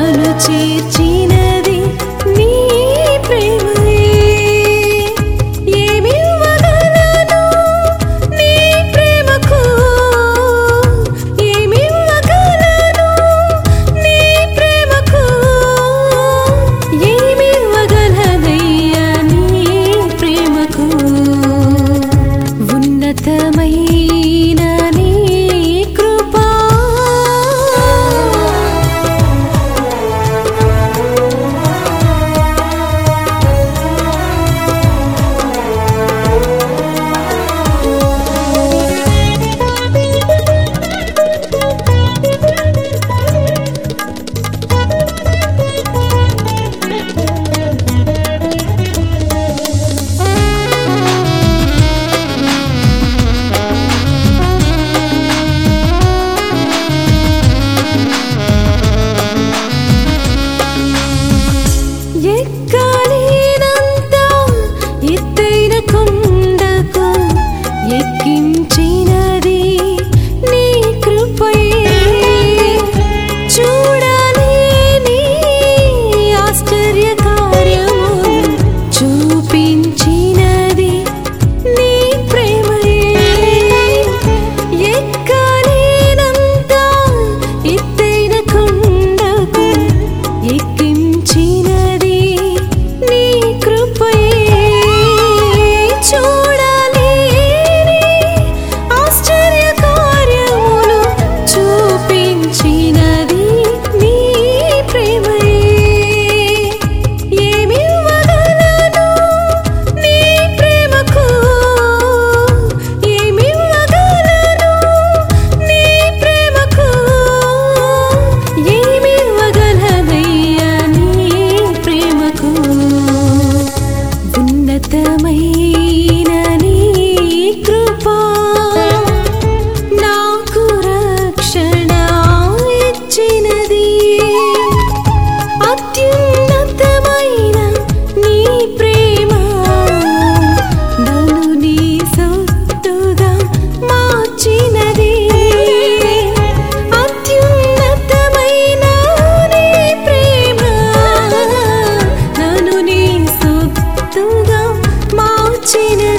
నన్ను చేర్చినది నీ ప్రేమయే. ఏమివ్వగలను నీ ప్రేమకు, ఏమివ్వగలను నీ ప్రేమకు, ఏమివ్వగలనయ్యా నీ ప్రేమకు. ఉన్నతమైన నీ కృపా ఎక్కలేనంత ఎత్తైన కొండకు ఎక్కించినది నీ కృపయే. చూడలేని ఆశ్చర్య కార్యములు చూపించినది నీ ప్రేమయే. ఎక్కలేనంత ఎత్తైన కొండకు ఎక్కించినది నీ కృపయే. చూడలేని ఆశ్చర్య కార్యములు చూపించినది నీ ప్రేమయే. ఏమివ్వగలను నీ ప్రేమకు, ఏమివ్వగలను నీ ప్రేమకు, ఏమివ్వగలనయ్యా నీ ప్రేమకు. ఉన్నతమైన నీ కృపా నాకు రక్షణ ఇచ్చినది. అత్యున్నతమైన నీ ప్రేమ నన్ను నీ సొత్తుగా మార్చినది. అత్యున్నతమైన నీ ప్రేమ నన్ను నీ సొత్తుగా మార్చినది.